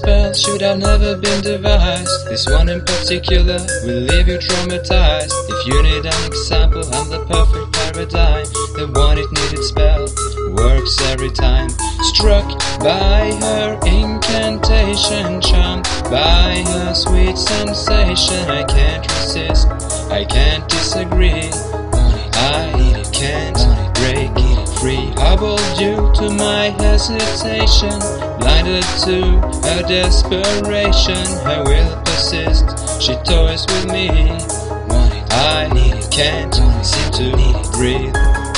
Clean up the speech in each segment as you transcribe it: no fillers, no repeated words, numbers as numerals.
spell should have never been devised. This one in particular will leave you traumatized. If you need an example, I'm the perfect paradigm. The one it needed spell works every time. Struck by her incantation, charmed by her sweet sensation. I can't resist, I can't disagree. I can't break free. Hobbled due to my hesitation, blinded to her desperation. Her will persist, she toys with me. I can't seem to breathe.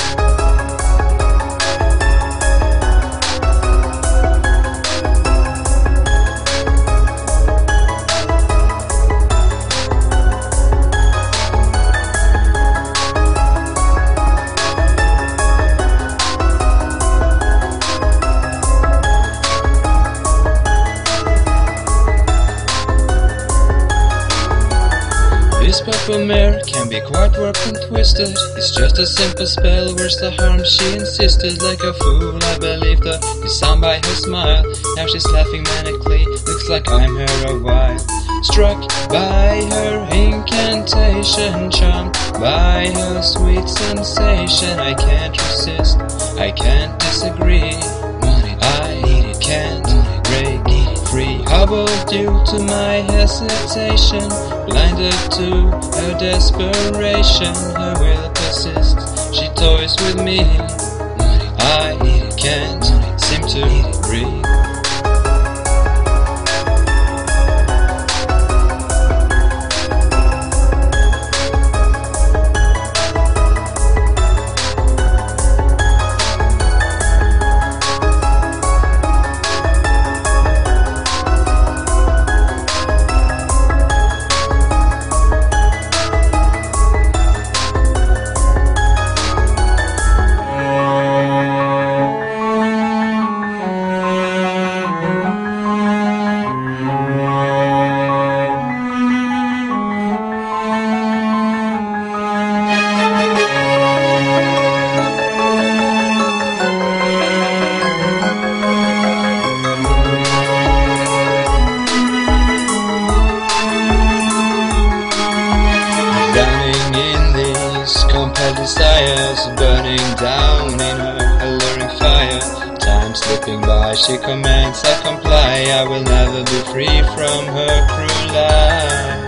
This purple mare can be quite warped and twisted. It's just a simple spell, where's the harm? She insisted. Like a fool I believed her, disarmed by her smile. Now she's laughing manically, looks like I'm her a while. Struck by her incantation, charmed by her sweet sensation. I can't resist, I can't disagree. I can't break free. Hobbled due to my hesitation, blinded to her desperation. Her will persists, she toys with me. I can't seem to breathe. Compelled desires burning down in her alluring fire. Time slipping by, she commands, I comply. I will never be free from her cruel lie.